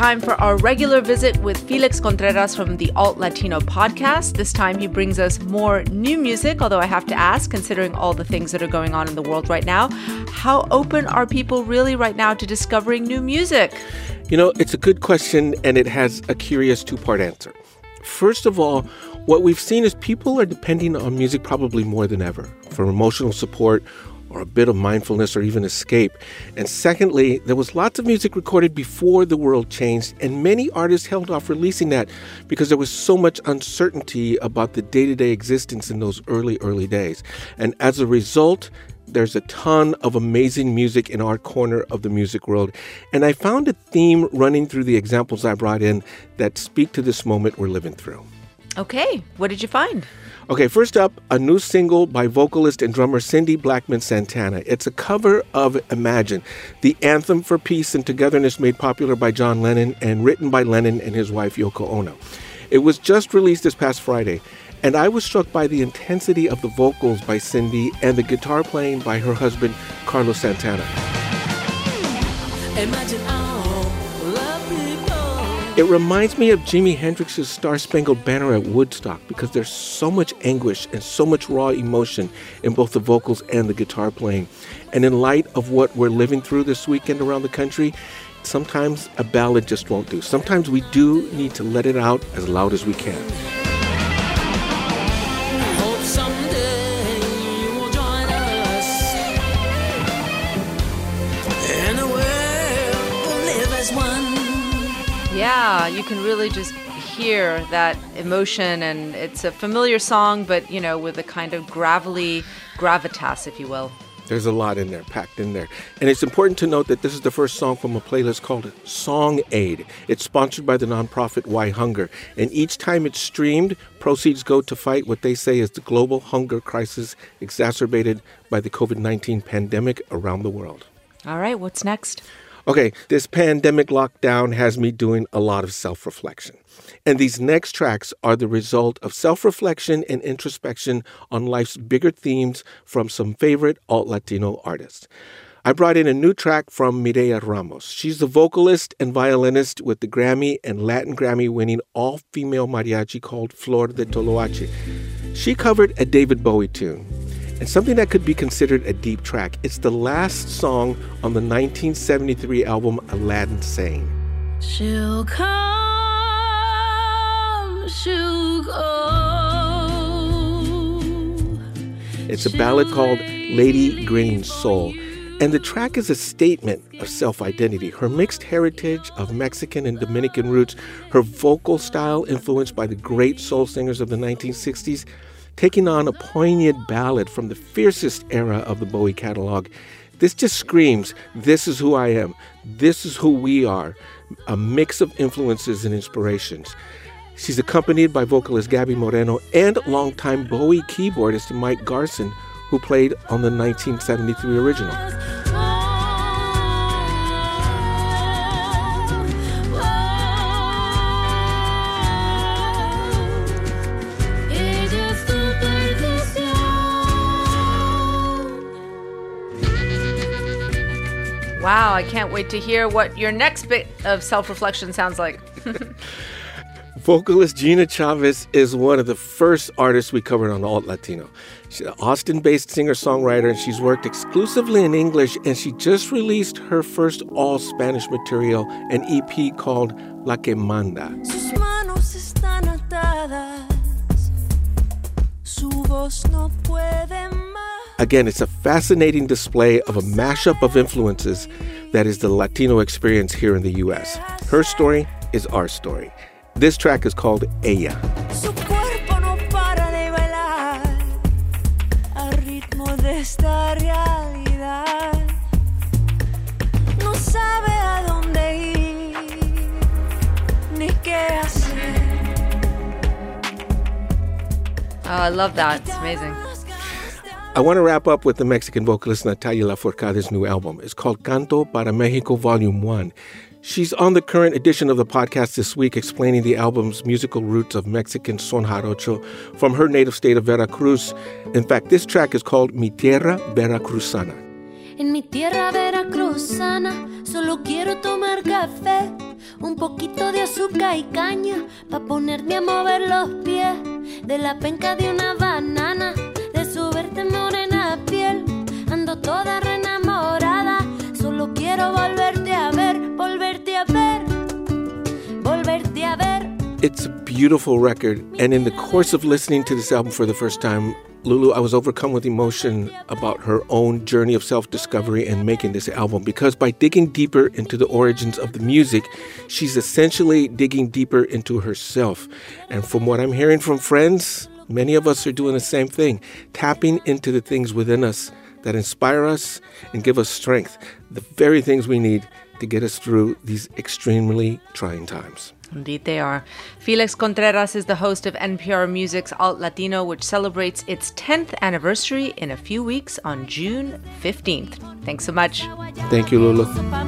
time for our regular visit with Felix Contreras from the Alt Latino podcast. This time he brings us more new music, although I have to ask, considering all the things that are going on in the world right now, how open are people really right now to discovering new music? You know, it's a good question, and it has a curious two-part answer. First of all, what we've seen is people are depending on music probably more than ever for emotional support or a bit of mindfulness or even escape. And secondly, there was lots of music recorded before the world changed, and many artists held off releasing that because there was so much uncertainty about the day-to-day existence in those early days. And as a result, there's a ton of amazing music in our corner of the music world. And I found a theme running through the examples I brought in that speak to this moment we're living through. Okay, what did you find? Okay, first up, a new single by vocalist and drummer Cindy Blackman Santana. It's a cover of Imagine, the anthem for peace and togetherness made popular by John Lennon and written by Lennon and his wife Yoko Ono. It was just released this past Friday, and I was struck by the intensity of the vocals by Cindy and the guitar playing by her husband, Carlos Santana. Imagine it reminds me of Jimi Hendrix's Star-Spangled Banner at Woodstock because there's so much anguish and so much raw emotion in both the vocals and the guitar playing. And in light of what we're living through this weekend around the country, sometimes a ballad just won't do. Sometimes we do need to let it out as loud as we can. Yeah, you can really just hear that emotion, and it's a familiar song, but, you know, with a kind of gravelly gravitas, if you will. There's a lot in there, packed in there. And it's important to note that this is the first song from a playlist called Song Aid. It's sponsored by the nonprofit Why Hunger. And each time it's streamed, proceeds go to fight what they say is the global hunger crisis exacerbated by the COVID-19 pandemic around the world. All right, what's next? Okay, this pandemic lockdown has me doing a lot of self-reflection. And these next tracks are the result of self-reflection and introspection on life's bigger themes from some favorite alt-Latino artists. I brought in a new track from Mireya Ramos. She's the vocalist and violinist with the Grammy and Latin Grammy-winning all-female mariachi called Flor de Toloache. She covered a David Bowie tune. And something that could be considered a deep track. It's the last song on the 1973 album Aladdin Sane. She'll come, she'll go. It's a ballad called Lady Grinning Soul. And the track is a statement of self-identity. Her mixed heritage of Mexican and Dominican roots, her vocal style influenced by the great soul singers of the 1960s, taking on a poignant ballad from the fiercest era of the Bowie catalog. This just screams, this is who I am. This is who we are. A mix of influences and inspirations. She's accompanied by vocalist Gabby Moreno and longtime Bowie keyboardist Mike Garson, who played on the 1973 original. Wow, I can't wait to hear what your next bit of self-reflection sounds like. Vocalist Gina Chavez is one of the first artists we covered on Alt Latino. She's an Austin-based singer-songwriter, and she's worked exclusively in English, and she just released her first all-Spanish material, an EP called La Que Manda. Sus manos están atadas, su voz no puede más. Again, it's a fascinating display of a mashup of influences that is the Latino experience here in the U.S. Her story is our story. This track is called Ella. Su cuerpo no para de bailar al ritmo de esta realidad. No sabe a dónde ir ni qué hacer. Oh, I love that. It's amazing. I want to wrap up with the Mexican vocalist Natalia Lafourcade's new album. It's called Canto para Mexico Volume 1. She's on the current edition of the podcast this week explaining the album's musical roots of Mexican son jarocho from her native state of Veracruz. In fact, this track is called Mi Tierra Veracruzana. En mi tierra veracruzana solo quiero tomar café, un poquito de azúcar y caña pa' ponerme a mover los pies, de la penca de una banana, de su verde morena piel, ando toda reenamorada, solo quiero volverte a ver, volverte a ver, volverte a ver. It's a beautiful record, and in the course of listening to this album for the first time, Lulu, I was overcome with emotion about her own journey of self-discovery and making this album, because by digging deeper into the origins of the music, she's essentially digging deeper into herself. And from what I'm hearing from friends, many of us are doing the same thing, tapping into the things within us that inspire us and give us strength, the very things we need to get us through these extremely trying times. Indeed they are. Felix Contreras is the host of NPR Music's Alt Latino, which celebrates its 10th anniversary in a few weeks on June 15th. Thanks so much. Thank you, Lulu.